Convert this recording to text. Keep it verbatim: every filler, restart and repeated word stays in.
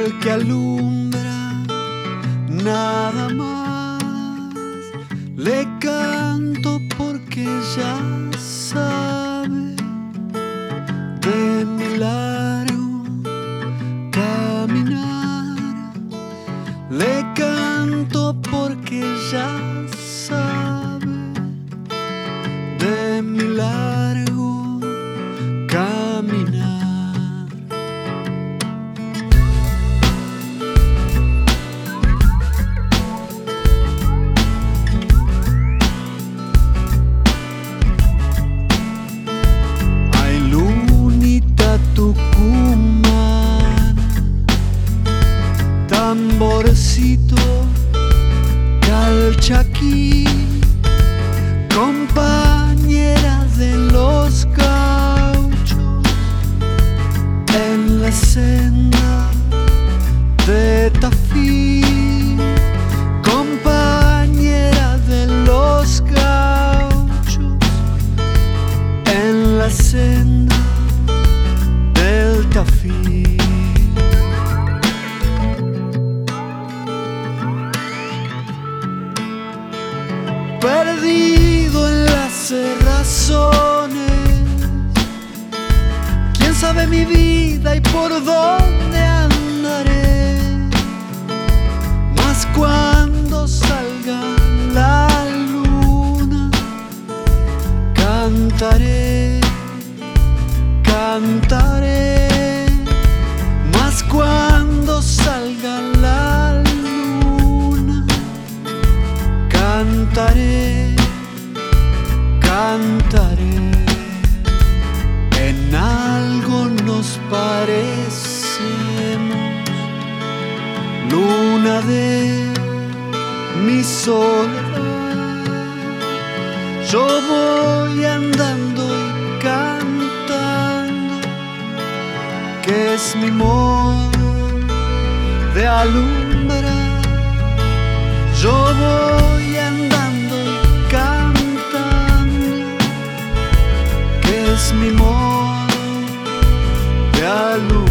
porque alumbra nada más. Le canto porque ya sabe de mi largo caminar. Le canto porque ya sabe de mi largo caminar. Tucumán, tamborcito, Calchaquí, compañera de los gauchos en la senda de Tafí, compañera de los gauchos en la senda del Tafí. Perdido en las cerrazones, quién sabe mi vida y por dónde andaré. Mas cuando salga la luna, cantaré, cantaré. Mas cuando salga la luna, cantaré, cantaré. En algo nos parecemos, luna de mi soledad. Yo voy andando y cantando, que es mi modo de alumbrar. Yo voy andando y cantando, que es mi modo de alumbrar.